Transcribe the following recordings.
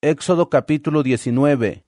Éxodo capítulo 19.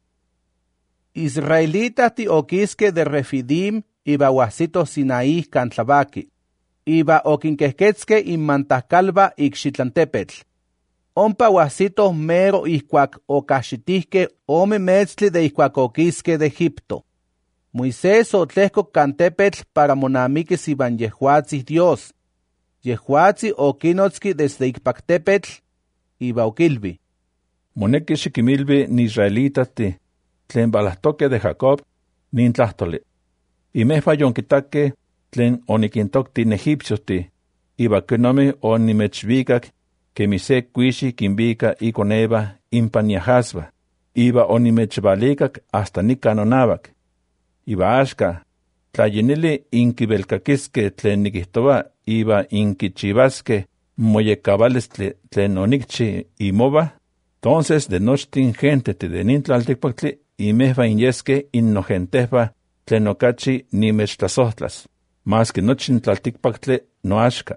Israelitas ti oquisque de Refidim iba huasito Sinaí cantlabaqui. Iba oquinquehquetzque inmantascalba ixxitlantepetl. Ompa huasito mero ihcuac ocaxitihque ome metzli de ihcuac oquisque de Egipto. Moisés otlehco cantepetl para monamiquis iban yehuatzis Dios. Yehuatzi oquinotzqui desde icpactepetl iba oquilvi. Moneki xiquimilvi ni israelitati, tlen balahtoque de Jacob, nin tlahtoli. Imehpa yonquitaque, tlen oniquintocti in egipcioti, iba quenomi onimechvicac, que mise cuixi quinvica iconeva impan yahasba, iba onimechvalicac hasta nicanonavac. Iba axca, tlayinili inquibelcaquisque tlen niquihtoa, iba inquichivasque moyecabalistli tlen onicchi imova. Entonces de nochtin gente de nin tlalticpactli imehva inyesque innogentehva tlen ocachi nimechtlasohtlas, mas que nochin tlalticpactli noaxca.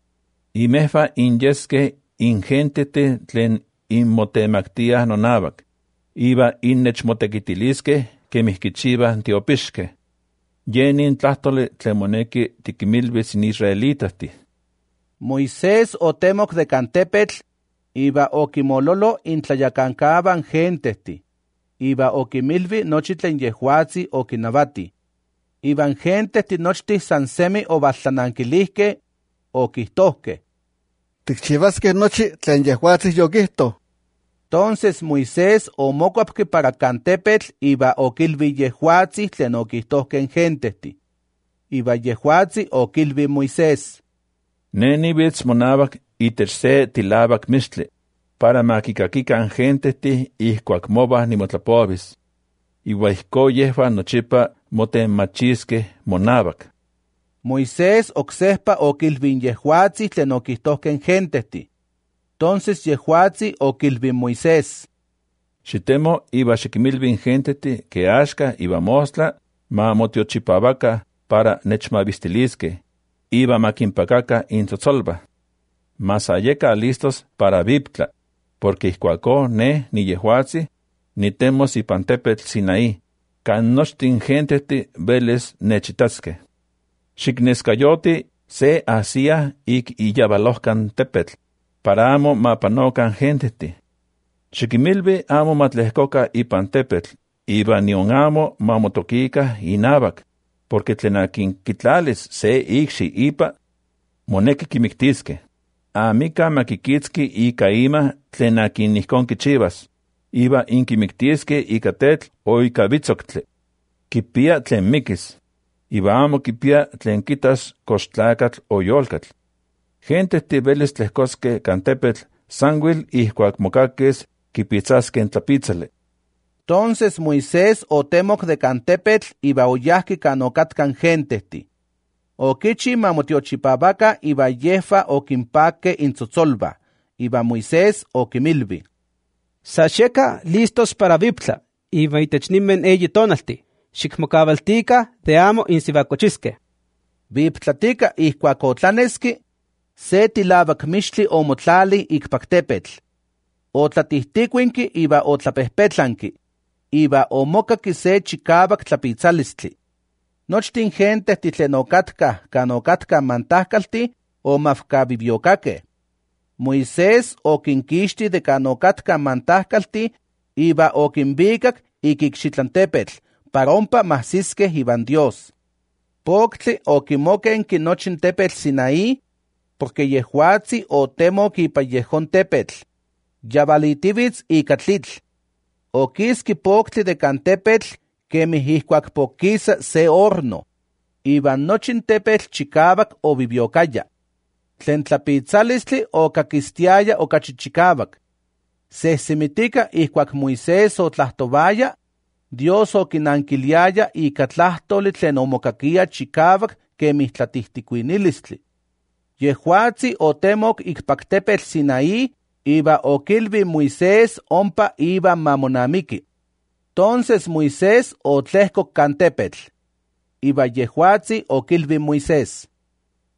Imehva inyesque ingentete tlen inmotemactia nonavac, iba innechmotequitilisque quemihquichiva tiopisque. Yenin tlahtoli tlen moneki tiquimilvis in israelitati. Moisés otemoc de cantepetl iba oquimololo intlayacancaban genteti. Iba oquimilvi nochi tlen yehuatzi oquinavati. Iban genteti nochti san semi ovaltlananquilihque oquihtohque. Ticchivasque nochi tlen yehuatzi yoquihto. Entonces Moisés omocuapque para cantepetl iba oquilvi yehuatzi tlen oquihtohque genteti. Iba yehuatzi oquilvi Moisés. Neni vitz monavac itech se tilavac mixtli, para maquicaquican genteti ihcuac mova nimotlapovis. Iwa ihco yehua nochipa motemachisque monavac. Moisés ocsehpa oquilvin yehuatzi tlen oquihtohque genteti. Entonces yehuatzi oquilvin Moisés. Xitemo iba xiquimilvin genteti que axca iba mostla ma motiochipavaca para nechmavistilisque, iba maquimpacaca intzotzolba. Mas ayeca listos para viptla, porque ihcuaco ne ni yehuatzi, ni temos ipan tepetl Sinaí, can nochtin genteti veles nechitasque. Xicnescayoti se asia ic iyabalohcan tepetl, para amo mapanocan genteti. Xiquimilvi amo matlehcoca ipan tepetl, iba nion amo mamotoquica inavac, porque tlenaquin quitlalis se ixi ipa, moneki quimictisque. Amica maquiquitzqui ica ima tlenaquin nihcon quichivas, iba inquimictisque ica tetl o ica vitzoctli. Quipia tlen miquis, iba amo quipia tlen quitas coxtlacatl o yolcatl. Gente tibeles tlehcosque cantepetl sanguil ihcuac mocaques quipitzasque en tlapitzale. Entonces Moisés otemoc de cantepetl iba oyahqui canocatcan genteti. Oquichi mamotiochipavaca iba yefa oquimpaque intzotzolba. Iba Moisés oquimilvi. Saxeca listos para viptla, iba itechnimen eyi tonalti, xicmocavaltica de amo insivacochisque. Viptlatica ihcuac otlanesqui, se tilavac mixtli omotlali icpactepetl. Otlatihticuinqui iba otlapehpetlanqui, iba omocaqui se chicavac tlapitzalistli. Nochtin gente titlen ocatca mantahcalti o mafcaviviocaque. Moisés oquinquixti de canocatca mantahcalti iba oquinvicac iquicxitlantepetl, para ompa mahsisque iban Dios. Poctli oquimoquenqui nochin tepetl Sinaí, porque yehuatzi otemoc ipa yehon tepetl. Yavalitivitz ica tlitl. Oquisqui poctli de cantepetl quemih ihcuac poquisa se horno. Iban nochin tepetl chicavac o viviocaya. Tlen tlapitzalistli o caquistiaya o cachichicavac. Sesimitica ihcuac Moisés otlahtovaya, Dios oquinanquiliaya ica tlahtoli tlen omocaquia chicavac quemih tlatihticuinilistli. Yehuatzi otemoc icpactepetl Sinaí, iba oquilvi Moisés ompa iba mamonamiki. Entonces Moisés otlehcoc cantepetl. Iba yehuatzi oquilvi Moisés.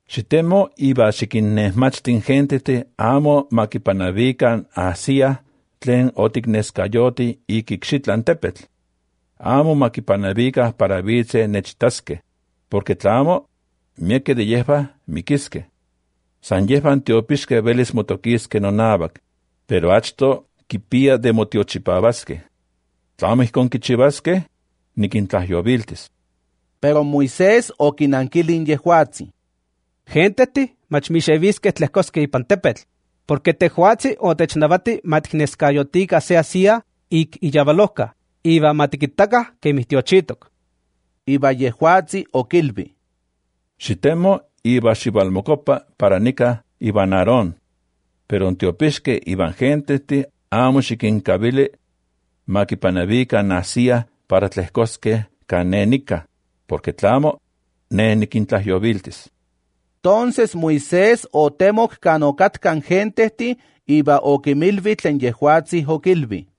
Xitemo iba xiquinnehmachtin gentete amo maquipanavican asia tlen otikneskayoti ikikxitlan tepetl. Amo makipanavica para vitze nechtasque, porque tlamo, mieke de yehva miquisque. San yehvan tiopisque velis motoquisque nonavac, pero achto kipia de motiochipavasque. Tlamo ihkon kichivasque, nikintlajoviltis. Pero Moisés okinankilin yehuatzi. Genteti machmixevisque tlehcosque ipan tepetl, porque tehuatzi otechnavati matikneskayotica se asia ik iyavaloca, iba matikitaka kemistiochitok. Iba yehuatzi okilvi. Xitemo iba xivalmocopa para nica iban Aarón, pero tiopisque iban genteti amo xiquincavili makipanavica nacia para tlehcosque canenica, porque tlamo ne niquintlajoviltis. Entonces Moisés otemoc canocatcan genteti iba okimilvi tlen yehuatzi okilvi.